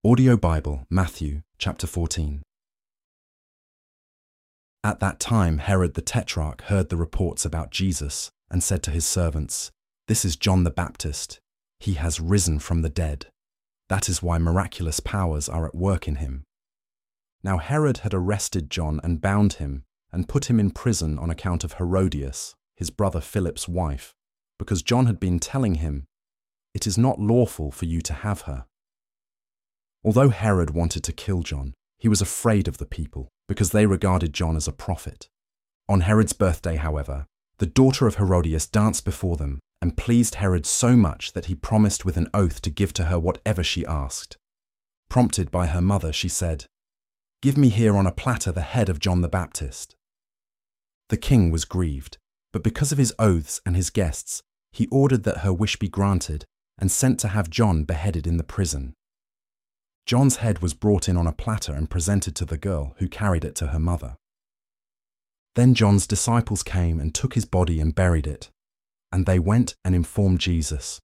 Audio Bible, Matthew, chapter 14. At that time Herod the Tetrarch heard the reports about Jesus and said to his servants, "This is John the Baptist. He has risen from the dead. That is why miraculous powers are at work in him." Now Herod had arrested John and bound him and put him in prison on account of Herodias, his brother Philip's wife, because John had been telling him, "It is not lawful for you to have her." Although Herod wanted to kill John, he was afraid of the people because they regarded John as a prophet. On Herod's birthday, however, the daughter of Herodias danced before them and pleased Herod so much that he promised with an oath to give to her whatever she asked. Prompted by her mother, she said, "Give me here on a platter the head of John the Baptist." The king was grieved, but because of his oaths and his guests, he ordered that her wish be granted and sent to have John beheaded in the prison. John's head was brought in on a platter and presented to the girl, who carried it to her mother. Then John's disciples came and took his body and buried it, and they went and informed Jesus.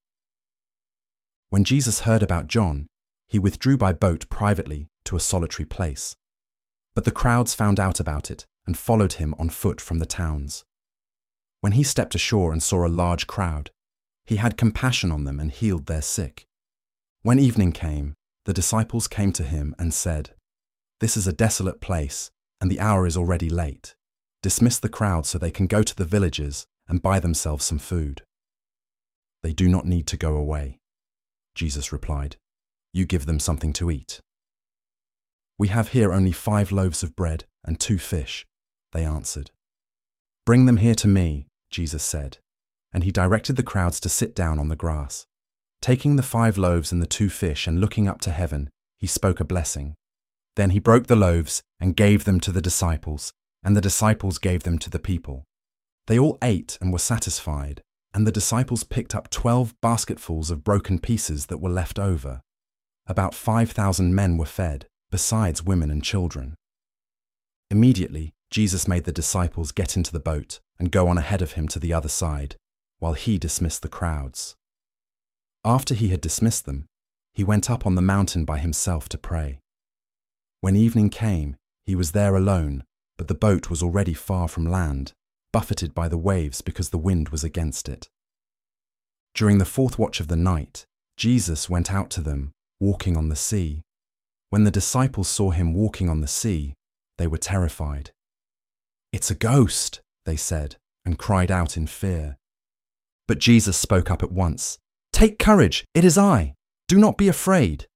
When Jesus heard about John, he withdrew by boat privately to a solitary place. But the crowds found out about it and followed him on foot from the towns. When he stepped ashore and saw a large crowd, he had compassion on them and healed their sick. When evening came, the disciples came to him and said, "This is a desolate place, and the hour is already late. Dismiss the crowd so they can go to the villages and buy themselves some food." "They do not need to go away," Jesus replied. "You give them something to eat." "We have here only 5 loaves of bread and 2 fish," they answered. "Bring them here to me," Jesus said, and he directed the crowds to sit down on the grass. Taking the 5 loaves and the 2 fish and looking up to heaven, he spoke a blessing. Then he broke the loaves and gave them to the disciples, and the disciples gave them to the people. They all ate and were satisfied, and the disciples picked up 12 basketfuls of broken pieces that were left over. About 5,000 men were fed, besides women and children. Immediately, Jesus made the disciples get into the boat and go on ahead of him to the other side, while he dismissed the crowds. After he had dismissed them, he went up on the mountain by himself to pray. When evening came, he was there alone, but the boat was already far from land, buffeted by the waves because the wind was against it. During the 4th watch of the night, Jesus went out to them, walking on the sea. When the disciples saw him walking on the sea, they were terrified. "It's a ghost," they said, and cried out in fear. But Jesus spoke up at once. "Take courage, it is I. Do not be afraid."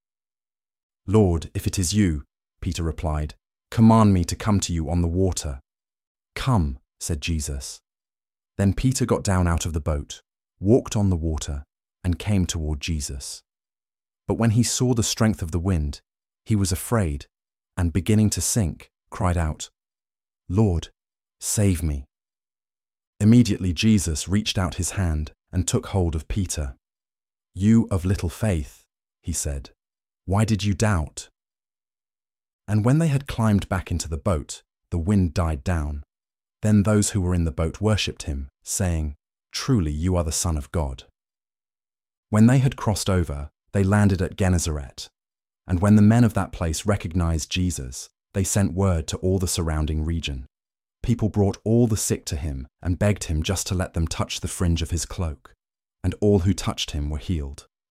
"Lord, if it is you," Peter replied, "command me to come to you on the water." "Come," said Jesus. Then Peter got down out of the boat, walked on the water, and came toward Jesus. But when he saw the strength of the wind, he was afraid, and beginning to sink, cried out, "Lord, save me." Immediately Jesus reached out his hand and took hold of Peter. "You of little faith," he said, "why did you doubt?" And when they had climbed back into the boat, the wind died down. Then those who were in the boat worshipped him, saying, "Truly you are the Son of God." When they had crossed over, they landed at Gennesaret. And when the men of that place recognized Jesus, they sent word to all the surrounding region. People brought all the sick to him and begged him just to let them touch the fringe of his cloak, and all who touched him were healed.